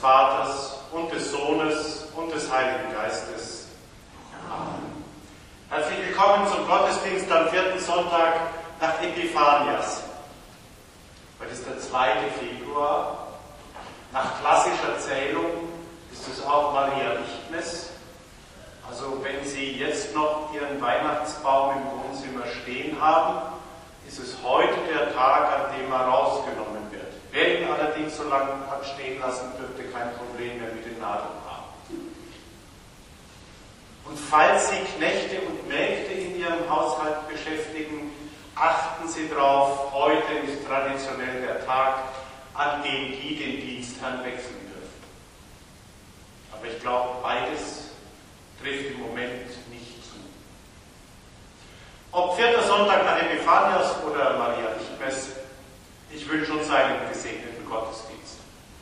Vaters und des Sohnes und des Heiligen Geistes. Amen. Herzlich willkommen zum Gottesdienst am 4. Sonntag nach Epiphanias. Heute ist der 2. Februar. Nach klassischer Zählung ist es auch Maria Lichtmess. Also wenn Sie jetzt noch Ihren Weihnachtsbaum im Wohnzimmer stehen haben, ist es heute der Tag, an dem er rausgenommen wird. Wer ihn allerdings so lange hat stehen lassen, dürfte kein Problem mehr mit den Nadeln haben. Und falls Sie Knechte und Mägde in Ihrem Haushalt beschäftigen, achten Sie darauf, heute ist traditionell der Tag, an dem die den Dienstherrn wechseln dürfen. Aber ich glaube, beides trifft im Moment nicht zu. Ob 4. Sonntag nach Epiphanias oder Maria Lichtmess, ich wünsche uns einen gesegneten Gottesdienst.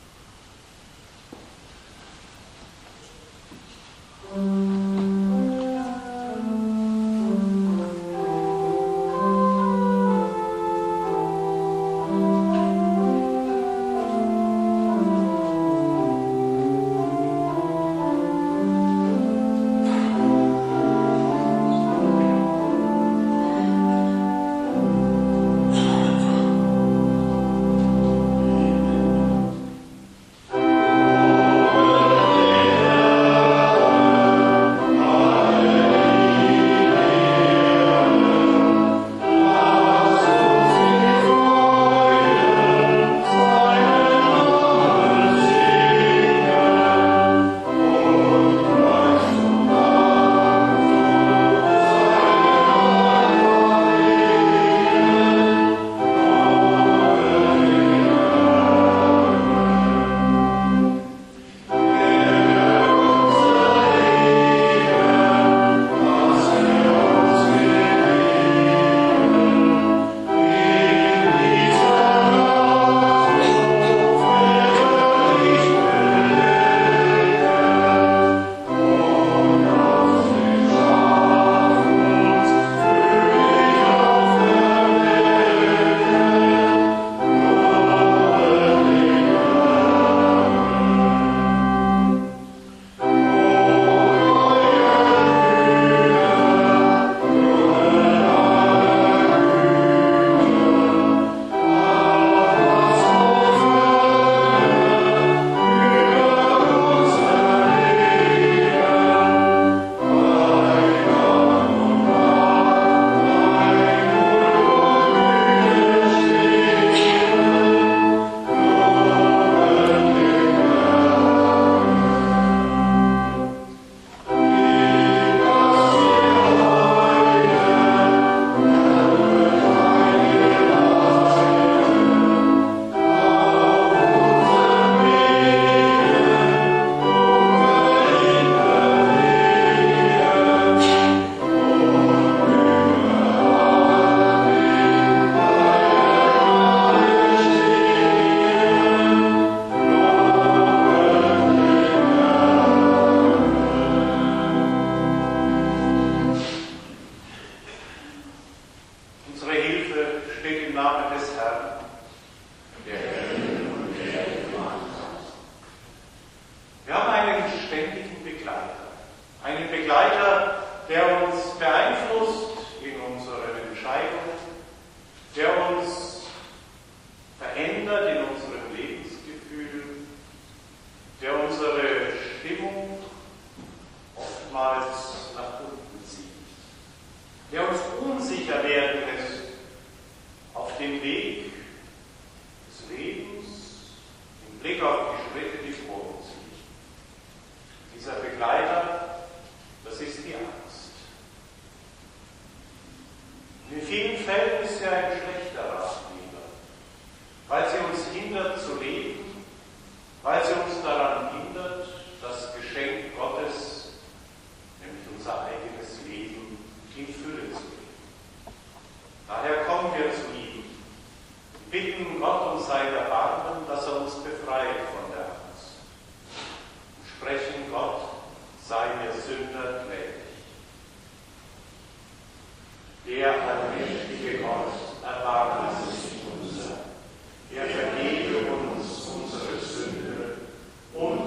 Der allmächtige Gott, erbarme sich unser. Er vergebe uns unsere Sünde und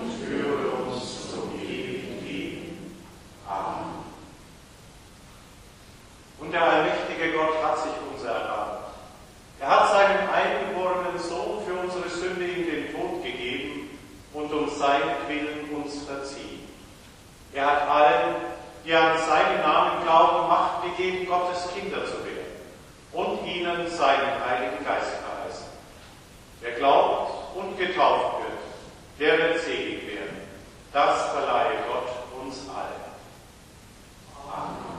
seinetwillen uns verziehen. Er hat allen, die an seinen Namen glauben, Macht gegeben, Gottes Kinder zu werden und ihnen seinen Heiligen Geist verheißen. Wer glaubt und getauft wird, der wird selig werden. Das verleihe Gott uns allen. Amen.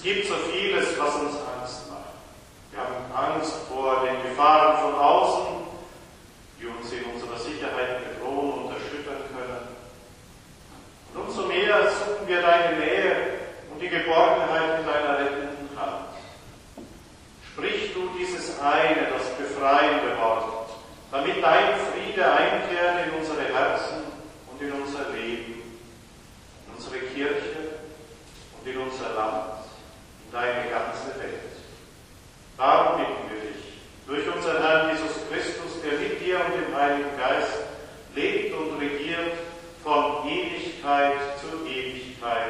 gibt so vieles, was uns Angst macht. Wir haben Angst vor den Gefahren von außen, die uns in unserer Sicherheit bedrohen und erschüttern können. Und umso mehr suchen wir deine Nähe und die Geborgenheit in deiner rettenden Hand. Sprich du dieses eine, das befreiende Wort, damit dein Friede einkehrt in unsere Herzen und in unser Leben, in unsere Kirche und in unser Land, in deine ganze Welt. Darum bitten wir dich, durch unseren Herrn Jesus Christus, der mit dir und dem Heiligen Geist lebt und regiert von Ewigkeit zu Ewigkeit.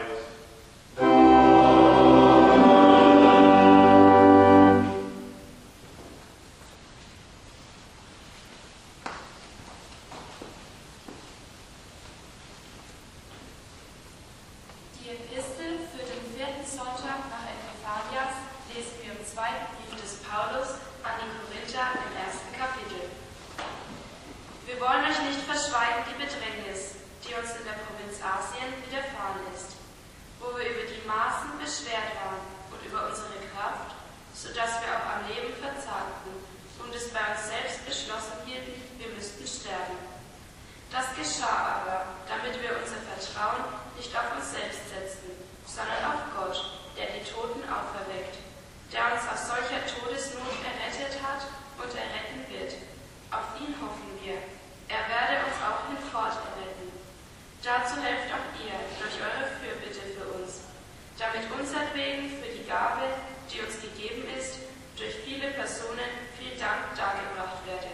Die Epistel für den 4. Sonntag nach Epiphanias lesen wir im 2. Brief des Paulus an die Korinther im 1. Kapitel. Wir wollen euch nicht verschweigen die Bedrängnis, die uns in der Provinz Asien widerfahren ist, wo wir über die Maßen beschwert waren und über unsere Kraft, so dass wir auch am Leben verzagten und es bei uns selbst beschlossen hielten, wir müssten sterben. Das geschah aber, damit wir unser Vertrauen nicht auf uns selbst setzten, sondern auf Gott, der die Toten auferweckt, der uns aus solcher Todesnot errettet hat und erretten wird. Auf ihn hoffen wir. Er werde uns auch hinfort erretten. Dazu helft auch ihr durch eure Fürbitte für uns, damit unsertwegen für die Gabe, die uns gegeben ist, durch viele Personen viel Dank dargebracht werde.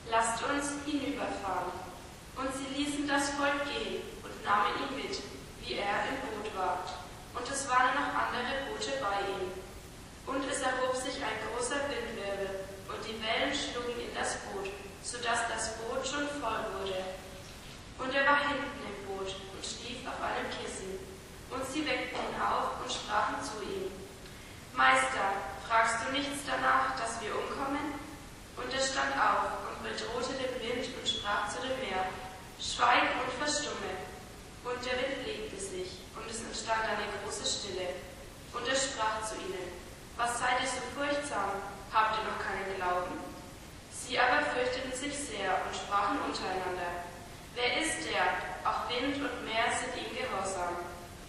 lasst uns hinüberfahren. Und sie ließen das Volk gehen und nahmen ihn mit, wie er im Boot war. Und es waren noch andere Boote bei ihm. Und es erhob sich ein großer Windwirbel, und die Wellen schlugen in das Boot, sodass das Boot schon voll wurde. Und er war hinten im Boot und schlief auf einem Kissen. Und sie weckten ihn auf und sprachen zu ihm: Meister, fragst du nichts danach, dass wir umkommen? Und er stand auf und bedrohte den Wind und sprach zu dem Meer: Schweig und verstumme. Und der Wind legte sich, und es entstand eine große Stille. Und er sprach zu ihnen: Was seid ihr so furchtsam? Habt ihr noch keinen Glauben? Sie aber fürchteten sich sehr und sprachen untereinander: Wer ist der? Auch Wind und Meer sind ihm gehorsam.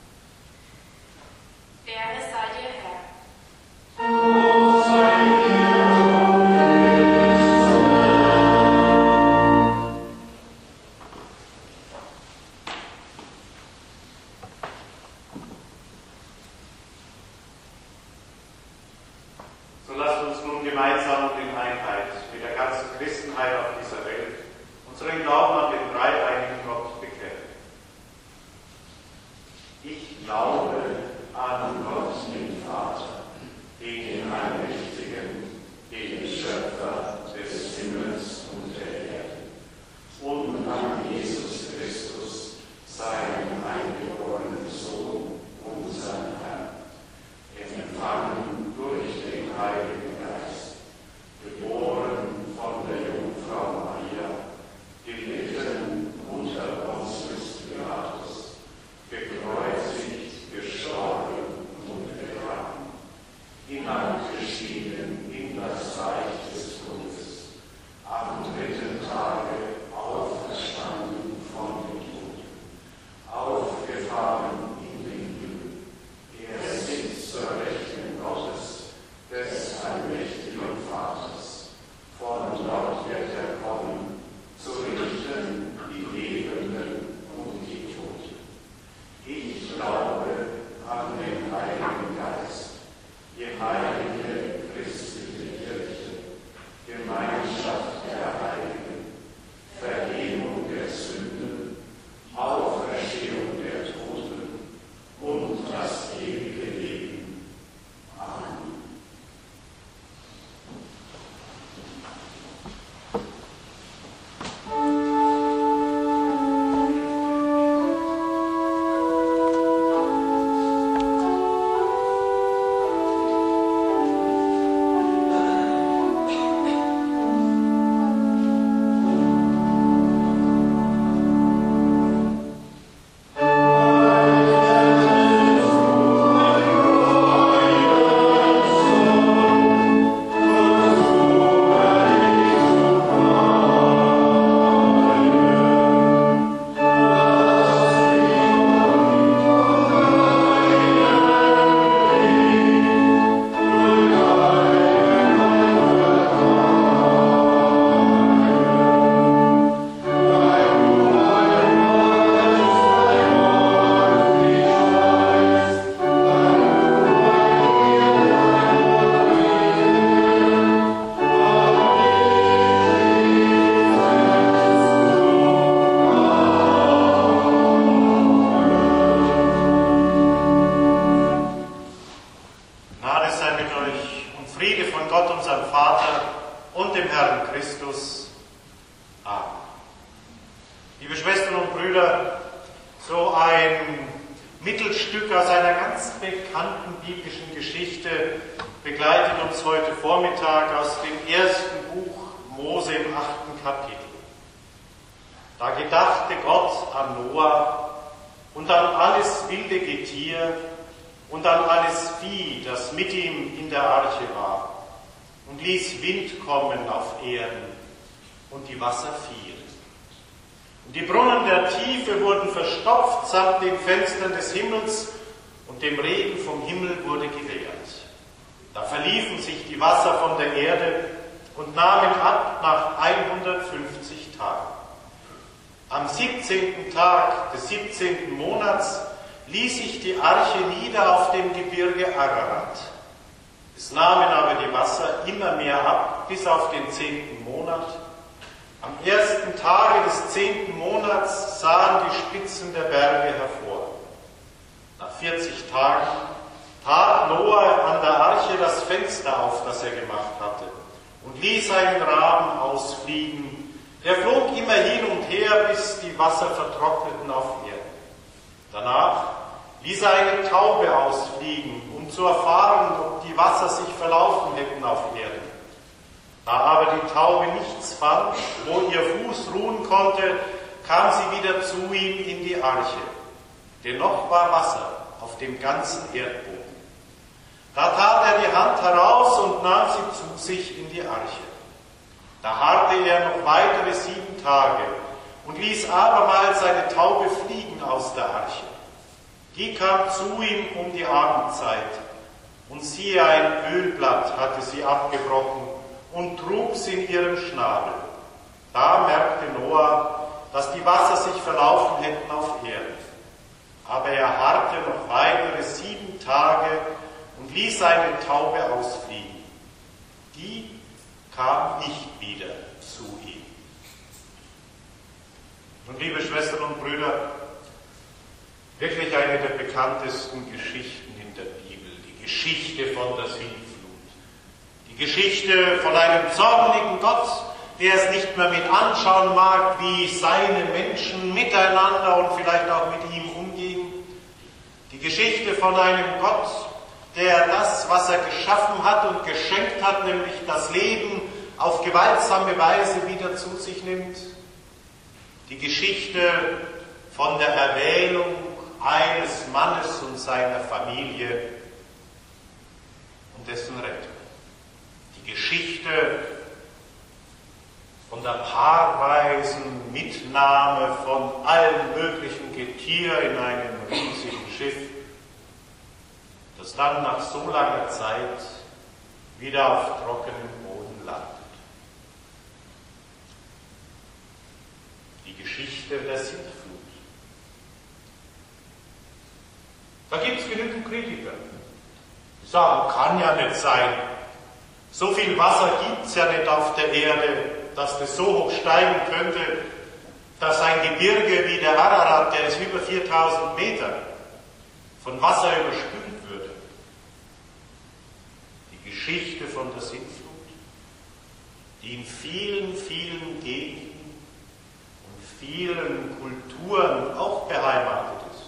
Ehre sei dir, Herr. So lasst uns nun gemeinsam und in Einheit mit der ganzen Christenheit auf dieser Welt unseren Glauben an den dreieinigen Gott bekennen. Ich glaube an Gott, den Vater, den Allmächtigen, den Schöpfer des Himmels und der Erde, und an Jesus Christus, seinen eingeborenen Sohn, unseren Herrn, empfangen durch den Heiligen Geist, geboren von der Jungfrau Maria, gelitten unter Pontius Pilatus, gekreuzigt, gestorben und begraben, hinabgestiegen in das Reich des Todes, am dritten Tage auferstanden von den Toten, aufgefahren in den Himmel. Er sitzt zur Rechten Gottes, des allmächtigen Vaters. Von dort wird er kommen, zu richten die Lebenden und die Toten. Ich glaube an den Heiligen Geist, die heilige christliche Kirche, Gemeinschaft der Heiligen, Vergebung der Sünden, Auferstehung der Toten und das ewige Leben. Amen. Mittelstück aus einer ganz bekannten biblischen Geschichte begleitet uns heute Vormittag aus dem ersten Buch Mose im 8. Kapitel. Da gedachte Gott an Noah und an alles wilde Getier und an alles Vieh, das mit ihm in der Arche war, und ließ Wind kommen auf Erden, und die Wasser fielen. Und die Brunnen der Tiefe wurden verstopft samt den Fenstern des Himmels, und dem Regen vom Himmel wurde gewährt. Da verliefen sich die Wasser von der Erde und nahmen ab nach 150 Tagen. Am 17. Tag des 17. Monats ließ sich die Arche nieder auf dem Gebirge Ararat. Es nahmen aber die Wasser immer mehr ab bis auf den 10. Monat. Am ersten Tage des 10. Monats sahen die Spitzen der Berge hervor. Nach 40 Tagen tat Noah an der Arche das Fenster auf, das er gemacht hatte, und ließ einen Raben ausfliegen. Der flog immer hin und her, bis die Wasser vertrockneten auf Erden. Danach ließ er eine Taube ausfliegen, um zu erfahren, ob die Wasser sich verlaufen hätten auf Erden. Da aber die Taube nichts fand, wo ihr Fuß ruhen konnte, kam sie wieder zu ihm in die Arche. Dennoch war Wasser auf dem ganzen Erdboden. Da tat er die Hand heraus und nahm sie zu sich in die Arche. Da harrte er noch weitere 7 Tage und ließ abermals seine Taube fliegen aus der Arche. Die kam zu ihm um die Abendzeit, und siehe, ein Ölblatt hatte sie abgebrochen und trug sie in ihrem Schnabel. Da merkte Noah, dass die Wasser sich verlaufen hätten auf Erden. Aber er harrte noch weitere 7 Tage und ließ eine Taube ausfliegen. Die kam nicht wieder zu ihm. Und liebe Schwestern und Brüder, wirklich eine der bekanntesten Geschichten in der Bibel, die Geschichte von der Sintflut. Die Geschichte von einem zornigen Gott, der es nicht mehr mit anschauen mag, wie seine Menschen miteinander und vielleicht auch mit ihm umgehen. Die Geschichte von einem Gott, der das, was er geschaffen hat und geschenkt hat, nämlich das Leben, auf gewaltsame Weise wieder zu sich nimmt. Die Geschichte von der Erwählung eines Mannes und seiner Familie und dessen Rettung. Die Geschichte von der paarweisen Mitnahme von allen möglichen Getier in einem riesigen Schiff, das dann nach so langer Zeit wieder auf trockenem Boden landet. Die Geschichte der Sintflut. Da gibt es genügend Kritiker, die sagen, kann ja nicht sein. So viel Wasser gibt es ja nicht auf der Erde, dass das so hoch steigen könnte, dass ein Gebirge wie der Ararat, der ist über 4000 Meter, von Wasser überspült würde. Die Geschichte von der Sintflut, die in vielen, vielen Gegenden und vielen Kulturen auch beheimatet ist.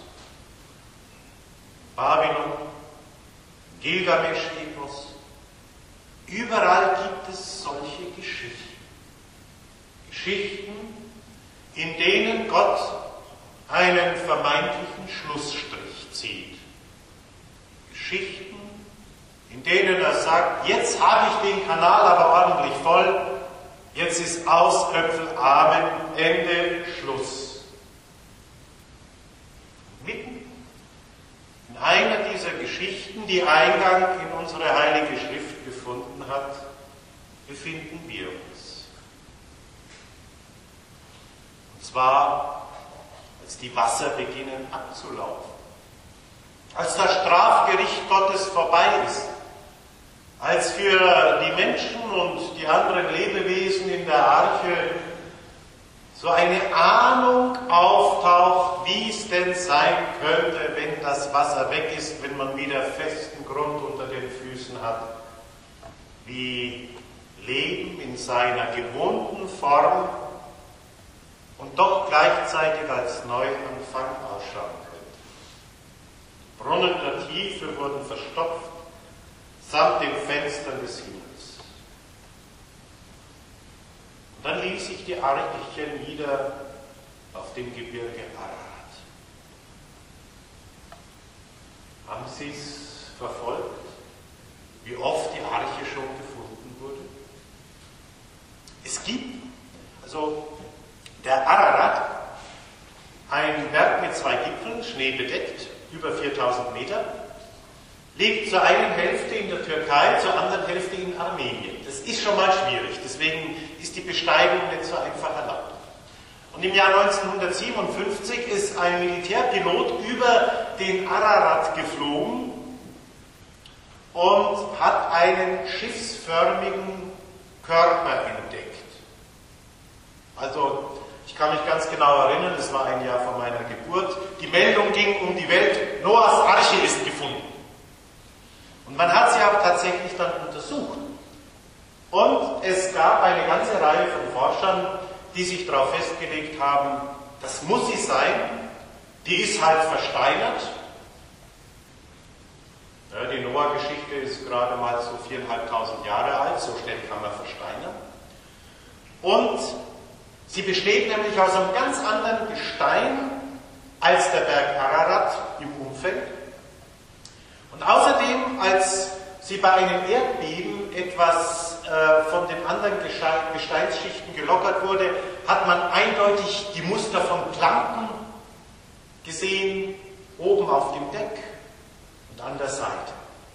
Babylon, Gilgamesch-Epos, überall gibt es solche Geschichten. Geschichten, in denen Gott einen vermeintlichen Schlussstrich zieht. Geschichten, in denen er sagt, jetzt habe ich den Kanal aber ordentlich voll, jetzt ist aus, Äpfel, Amen, Ende, Schluss. Mitten in einer dieser Geschichten, die Eingang in unsere Heilige Schrift gefunden hat, befinden wir uns. Und zwar, als die Wasser beginnen abzulaufen. Als das Strafgericht Gottes vorbei ist. Als für die Menschen und die anderen Lebewesen in der Arche so eine Ahnung auftaucht, wie es denn sein könnte, wenn das Wasser weg ist, wenn man wieder festen Grund unter den Füßen hat. Wie Leben in seiner gewohnten Form und doch gleichzeitig als Neuanfang ausschauen könnte. Die Brunnen der Tiefe wurden verstopft, samt den Fenstern des Himmels. Und dann ließ sich die Arche nieder auf dem Gebirge Ararat. Haben Sie es verfolgt, wie oft die Arche schon gefunden wurde? Es gibt, der Ararat, ein Berg mit 2 Gipfeln, schneebedeckt, über 4000 Meter, liegt zur einen Hälfte in der Türkei, zur anderen Hälfte in Armenien. Das ist schon mal schwierig, deswegen ist die Besteigung nicht so einfach erlaubt. Und im Jahr 1957 ist ein Militärpilot über den Ararat geflogen und hat einen schiffsförmigen Körper entdeckt. Also, ich kann mich ganz genau erinnern, das war ein Jahr vor meiner Geburt. Die Meldung ging um die Welt, Noahs Arche ist gefunden. Und man hat sie auch tatsächlich dann untersucht. Und es gab eine ganze Reihe von Forschern, die sich darauf festgelegt haben, das muss sie sein, die ist halt versteinert. Ja, die Noah-Geschichte ist gerade mal so 4.500 Jahre alt, so schnell kann man versteinern. Und sie besteht nämlich aus einem ganz anderen Gestein als der Berg Ararat im Umfeld. Und außerdem, als sie bei einem Erdbeben etwas von den anderen Gesteinsschichten gelockert wurde, hat man eindeutig die Muster von Planken gesehen, oben auf dem Deck und an der Seite.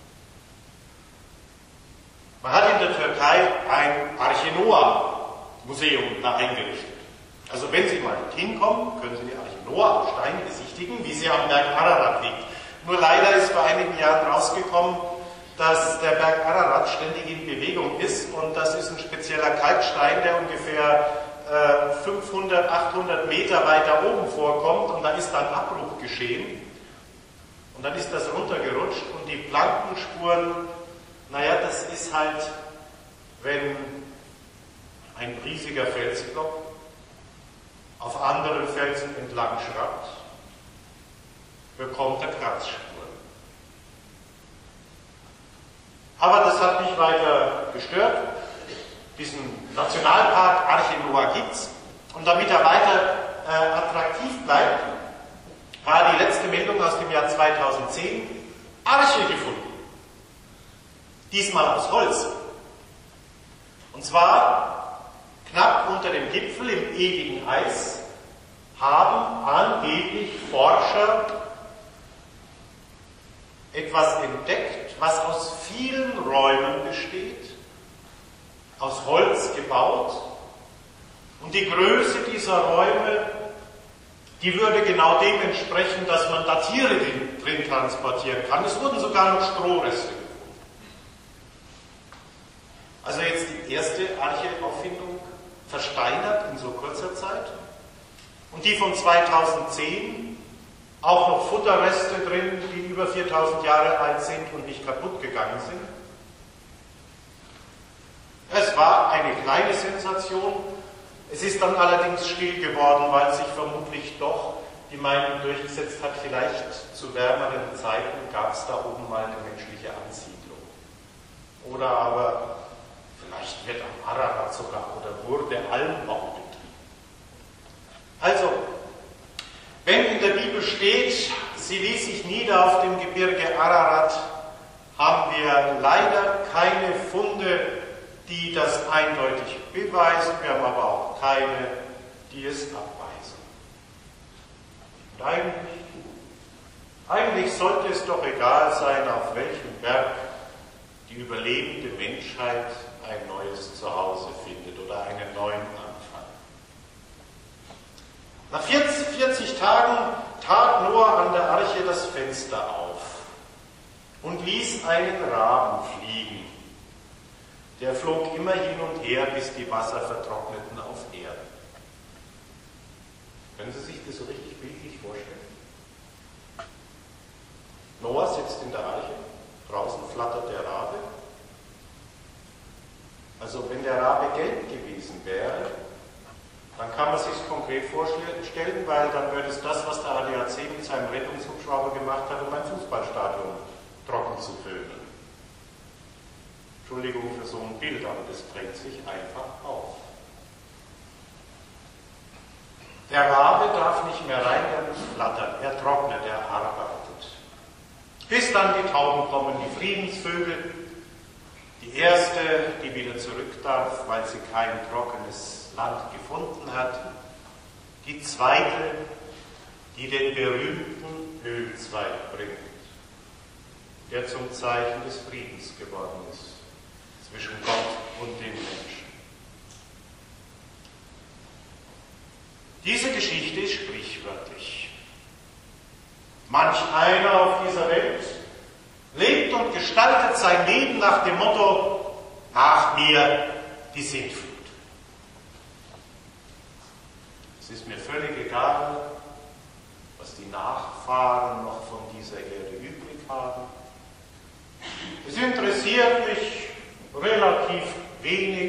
Man hat in der Türkei ein Arche Noah Museum da eingerichtet. Also wenn Sie mal dorthin kommen, können Sie die Arche Noah am Stein besichtigen, wie sie am Berg Ararat liegt. Nur leider ist vor einigen Jahren rausgekommen, dass der Berg Ararat ständig in Bewegung ist und das ist ein spezieller Kalkstein, der ungefähr 500, 800 Meter weiter oben vorkommt und da ist dann Abbruch geschehen und dann ist das runtergerutscht und die Plankenspuren, naja, das ist halt, wenn ein riesiger Felsblock auf anderen Felsen entlang schrappt, bekommt er Kratzspuren. Aber das hat nicht weiter gestört. Diesen Nationalpark Arche Noah gibt's. Und damit er weiter attraktiv bleibt, war die letzte Meldung aus dem Jahr 2010 Arche gefunden. Diesmal aus Holz. Und zwar knapp unter dem Gipfel im ewigen Eis haben angeblich Forscher etwas entdeckt, was aus vielen Räumen besteht, aus Holz gebaut. Und die Größe dieser Räume, die würde genau dem entsprechen, dass man da Tiere drin transportieren kann. Es wurden sogar noch Strohreste gefunden. Also jetzt die erste Arche-Auffindung versteinert in so kurzer Zeit. Und die von 2010 auch noch Futterreste drin, die über 4000 Jahre alt sind und nicht kaputt gegangen sind. Es war eine kleine Sensation. Es ist dann allerdings still geworden, weil sich vermutlich doch die Meinung durchgesetzt hat, vielleicht zu wärmeren Zeiten gab es da oben mal eine menschliche Ansiedlung. Oder aber vielleicht wird am Ararat sogar oder wurde Almbau betrieben. Also, wenn in der Bibel steht, sie ließ sich nieder auf dem Gebirge Ararat, haben wir leider keine Funde, die das eindeutig beweisen. Wir haben aber auch keine, die es abweisen. Und eigentlich sollte es doch egal sein, auf welchem Berg die überlebende Menschheit ein neues Zuhause findet oder einen neuen Anfang. Nach 40 Tagen tat Noah an der Arche das Fenster auf und ließ einen Raben fliegen. Der flog immer hin und her, bis die Wasser vertrockneten auf Erden. Können Sie sich das so richtig bildlich vorstellen? Noah sitzt in der Arche, draußen flattert der Rabe. Also wenn der Rabe gelb gewesen wäre, dann kann man sich es konkret vorstellen, weil dann würde es das, was der ADAC mit seinem Rettungshubschrauber gemacht hat, um ein Fußballstadion trocken zu füllen. Entschuldigung für so ein Bild, aber das drängt sich einfach auf. Der Rabe darf nicht mehr rein, er muss flattern, er trocknet, er arbeitet. Bis dann die Tauben kommen, die Friedensvögel, die erste, die wieder zurück darf, weil sie kein trockenes Land gefunden hat. Die zweite, die den berühmten Ölzweig bringt, der zum Zeichen des Friedens geworden ist zwischen Gott und den Menschen. Diese Geschichte ist sprichwörtlich. Manch einer auf dieser Welt lebt und gestaltet sein Leben nach dem Motto, nach mir die Sintflut. Es ist mir völlig egal, was die Nachfahren noch von dieser Erde übrig haben. Es interessiert mich relativ wenig,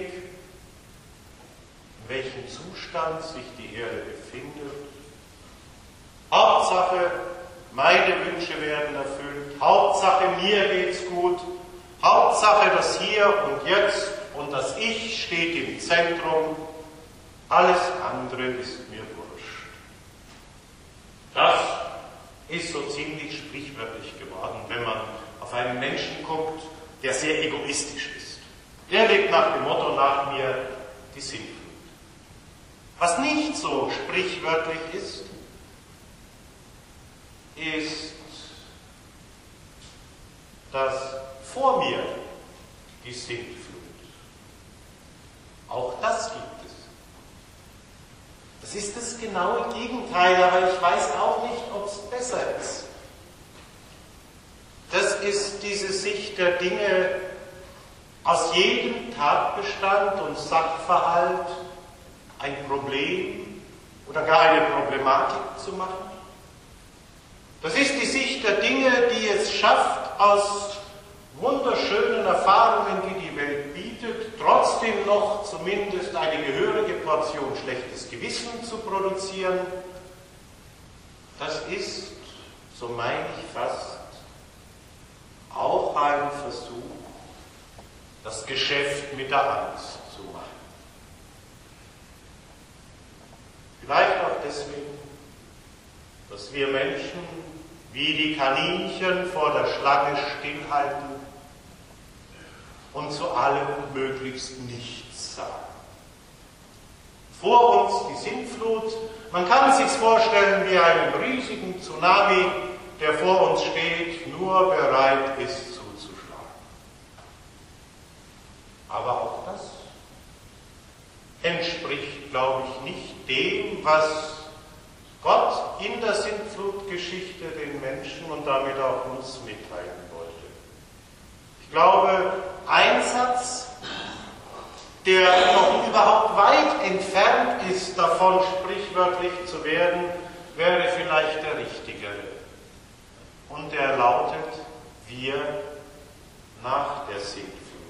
in welchem Zustand sich die Erde befindet. Hauptsache, meine Wünsche werden erfüllt. Hauptsache, mir geht's gut. Hauptsache, das Hier und Jetzt und das Ich steht im Zentrum. Alles andere ist mir wurscht. Das ist so ziemlich sprichwörtlich geworden, wenn man auf einen Menschen guckt, der sehr egoistisch ist. Der lebt nach dem Motto, nach mir die Sintflut. Was nicht so sprichwörtlich ist, dass vor mir die Sintflut. Auch das gibt es. Das ist das genaue Gegenteil, aber ich weiß auch nicht, ob es besser ist. Das ist diese Sicht der Dinge, aus jedem Tatbestand und Sachverhalt ein Problem oder gar eine Problematik zu machen. Das ist die Sicht der Dinge, die es schafft, aus wunderschönen Erfahrungen, die die Welt bietet, trotzdem noch zumindest eine gehörige Portion schlechtes Gewissen zu produzieren. Das ist, so meine ich fast, auch ein Versuch, das Geschäft mit der Angst zu machen. Vielleicht auch deswegen, dass wir Menschen wie die Kaninchen vor der Schlange stillhalten und zu allem möglichst nichts sagen. Vor uns die Sintflut. Man kann es sich vorstellen wie einen riesigen Tsunami, der vor uns steht, nur bereit ist zuzuschlagen. Aber auch das entspricht, glaube ich, nicht dem, was Gott in der Sintflutgeschichte den Menschen und damit auch uns mitteilen wollte. Ich glaube, ein Satz, der noch überhaupt weit entfernt ist, davon sprichwörtlich zu werden, wäre vielleicht der richtigere. Und der lautet: Wir nach der Sintflut.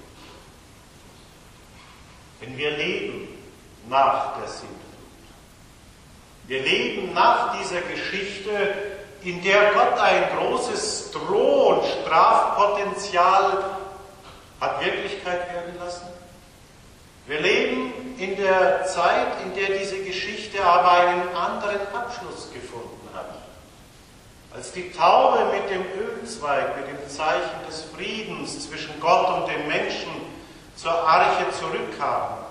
Wenn wir leben nach der Sintflut. Wir leben nach dieser Geschichte, in der Gott ein großes Droh- und Strafpotenzial hat Wirklichkeit werden lassen. Wir leben in der Zeit, in der diese Geschichte aber einen anderen Abschluss gefunden hat. Als die Taube mit dem Ölzweig, mit dem Zeichen des Friedens zwischen Gott und den Menschen zur Arche zurückkamen,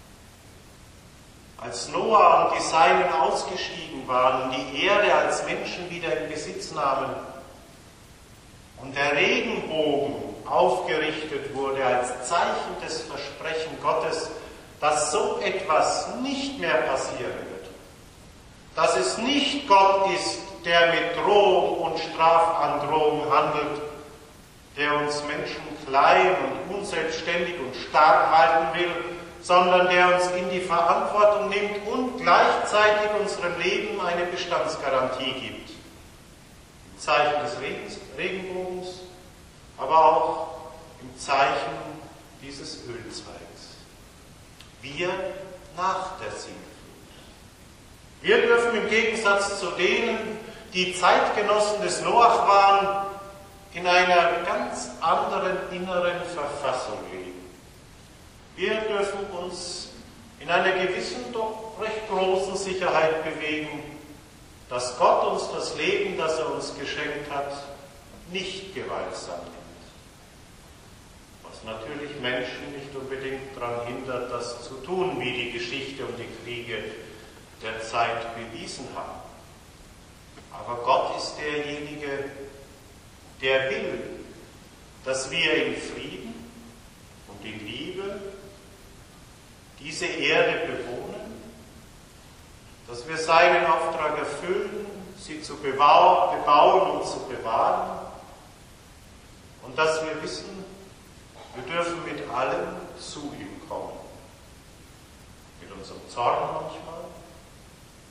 als Noah und die Seinen ausgestiegen waren und die Erde als Menschen wieder in Besitz nahmen und der Regenbogen aufgerichtet wurde als Zeichen des Versprechens Gottes, dass so etwas nicht mehr passieren wird, dass es nicht Gott ist, der mit Drohung und Strafandrohung handelt, der uns Menschen klein und unselbstständig und stark halten will, sondern der uns in die Verantwortung nimmt und gleichzeitig unserem Leben eine Bestandsgarantie gibt. Im Zeichen des Regenbogens, aber auch im Zeichen dieses Ölzweigs. Wir nach der Sintflut. Wir dürfen im Gegensatz zu denen, die Zeitgenossen des Noach waren, in einer ganz anderen inneren Verfassung leben. Wir dürfen uns in einer gewissen, doch recht großen Sicherheit bewegen, dass Gott uns das Leben, das er uns geschenkt hat, nicht gewaltsam nimmt. Was natürlich Menschen nicht unbedingt daran hindert, das zu tun, wie die Geschichte und die Kriege der Zeit bewiesen haben. Aber Gott ist derjenige, der will, dass wir in Frieden und in Liebe diese Erde bewohnen, dass wir seinen Auftrag erfüllen, sie zu bebauen und zu bewahren und dass wir wissen, wir dürfen mit allem zu ihm kommen. Mit unserem Zorn manchmal,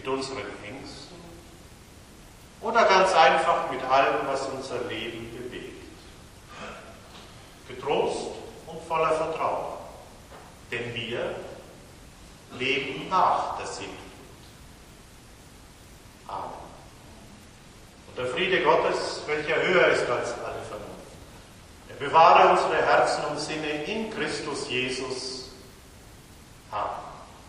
mit unseren Ängsten oder ganz einfach mit allem, was unser Leben bewegt. Getrost und voller Vertrauen, denn wir leben nach der Sintflut. Amen. Und der Friede Gottes, welcher höher ist als alle Vernunft, er bewahre unsere Herzen und Sinne in Christus Jesus. Amen.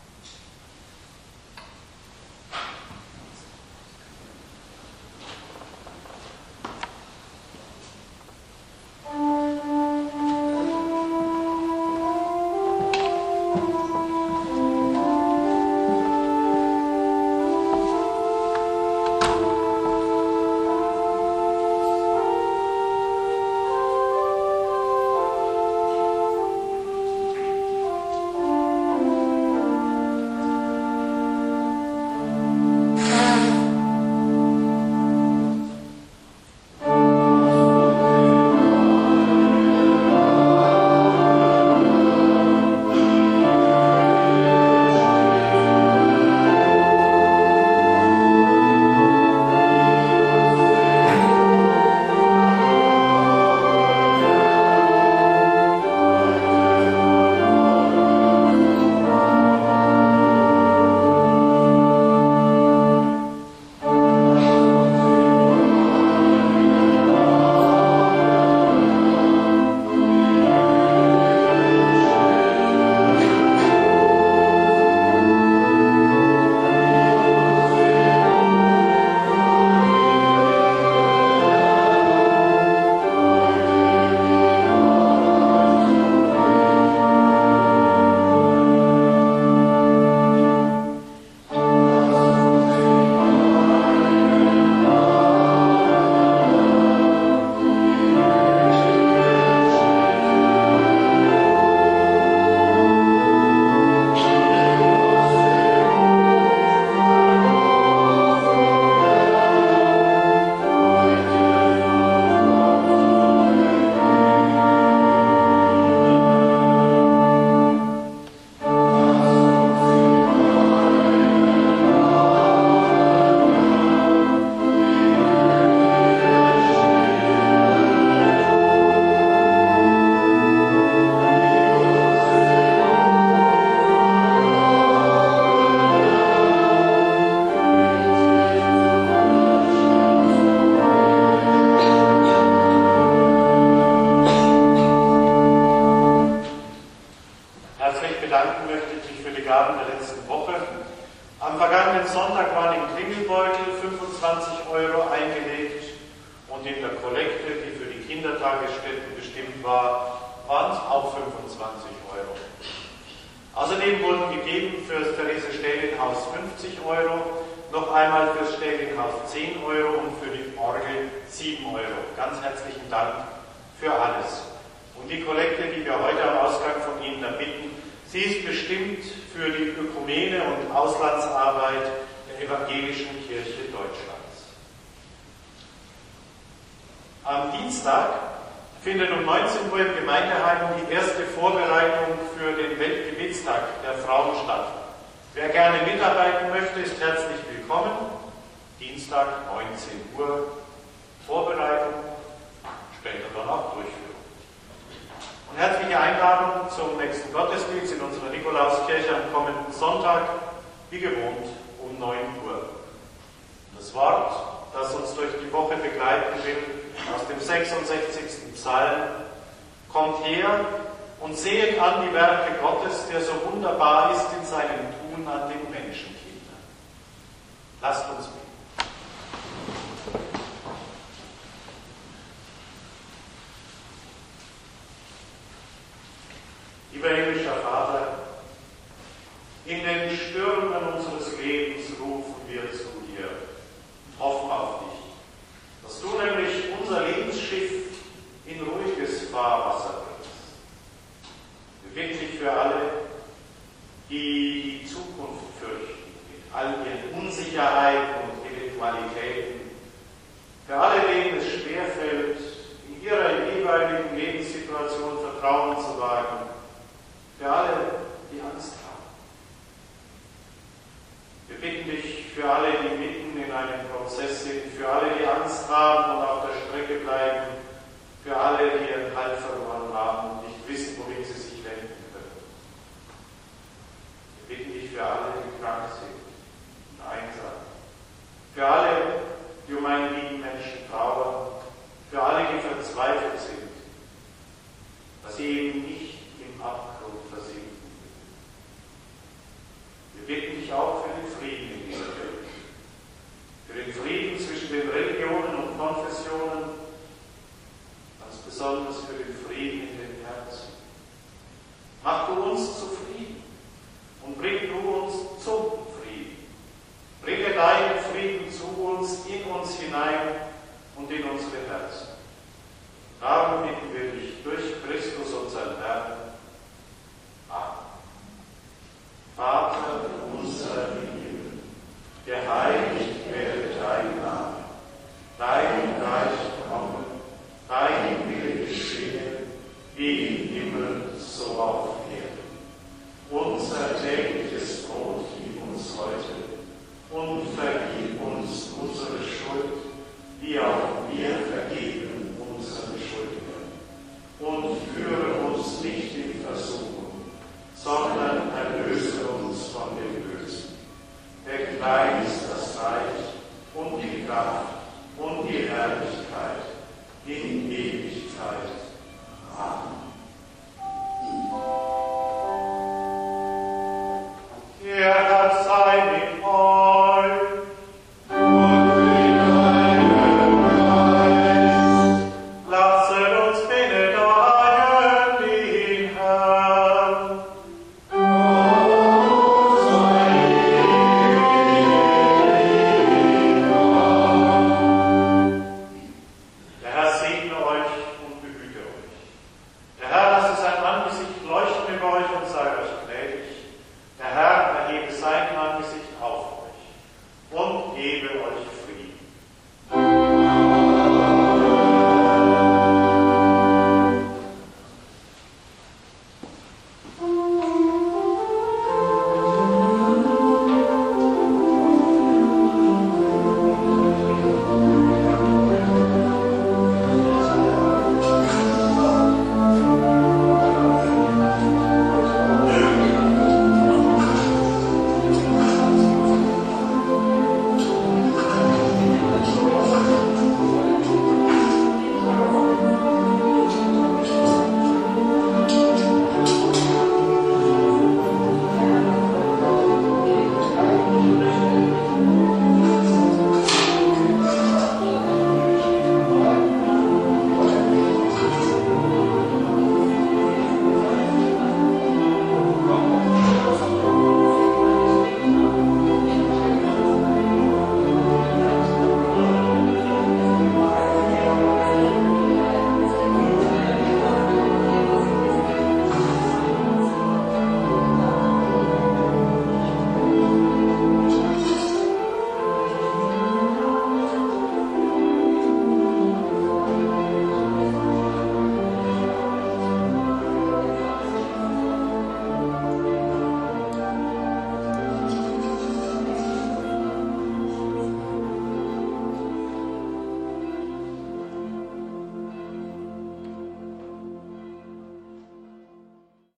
Kindertagesstätten bestimmt war, waren es auch 25 Euro. Außerdem wurden gegeben für das Therese-Stählin-Haus 50 Euro, noch einmal für das Stählin-Haus 10 Euro und für die Orgel 7 Euro. Ganz herzlichen Dank für alles. Und die Kollekte, die wir heute am Ausgang von Ihnen erbitten, sie ist bestimmt für die Ökumene und Auslandsarbeit der Evangelischen Kirche Deutschlands. Am Dienstag findet um 19 Uhr im Gemeindeheim die erste Vorbereitung für den Weltgebetstag der Frauen statt. Wer gerne mitarbeiten möchte, ist herzlich willkommen. Dienstag 19 Uhr Vorbereitung, später dann auch Durchführung. Und herzliche Einladung zum nächsten Gottesdienst in unserer Nikolauskirche am kommenden Sonntag, wie gewohnt um 9 Uhr. Das Wort, das uns durch die Woche begleiten will, aus dem 66. Psalm, kommt her und sehet an die Werke Gottes, der so wunderbar ist in seinem Tun an den Menschenkindern. Lasst uns beten. Lieber himmlischer Vater, in den Stürmen unseres Lebens rufen wir zu dir und hoffen auf dich, dass du nämlich unser Lebensschiff in ruhiges Fahrwasser bringst. Wir bitten dich für alle, die die Zukunft fürchten, mit all ihren Unsicherheiten und Eventualitäten, für alle, denen es schwerfällt, in ihrer jeweiligen Lebenssituation Vertrauen zu wagen, für alle, die Angst haben. Wir bitten dich für alle, die mitten in einem Prozess sind, für alle, die Angst haben und auf der Strecke bleiben, für alle, die ihren Halt verloren haben und nicht wissen, wohin sie sich wenden können. Wir bitten dich für alle, die krank sind und einsam, für alle, die um einen lieben Menschen trauern, für alle, die verzweifelt sind, dass sie eben nicht im Abgrund versinken. Wir bitten dich auch für den Frieden in dieser Welt, für den Frieden zwischen den Religionen und Konfessionen, ganz besonders für den Frieden in den Herzen. Mach du uns zufrieden und bring du uns zum Frieden. Bringe deinen Frieden zu uns, in uns hinein und in unsere Herzen. Darum bitten wir dich durch Christus, unseren Herrn. Amen. Vater unser im Himmel, geheiligt werde dein Name. Dein Reich komme, dein Wille geschehe, wie im Himmel, so auf Erden. Unser tägliches Brot gib uns heute und vergib uns unsere Schuld, wie auch wir vergeben unseren Schuldigern. Und führe uns nicht in Versuchung, sondern erlöse uns von dem Bösen. Denn dein ist das Reich und die Kraft und die Herrlichkeit in Ewigkeit. Amen. Der Herr sei mit euch. Und mit deinem Geist. Lasset uns benedeien den Herrn. Der Herr segne euch und behüte euch. Der Herr lasse sein Angesicht leuchten über euch und sei euch gnädig. Der Herr erhebe sein Angesicht auf euch und gebe euch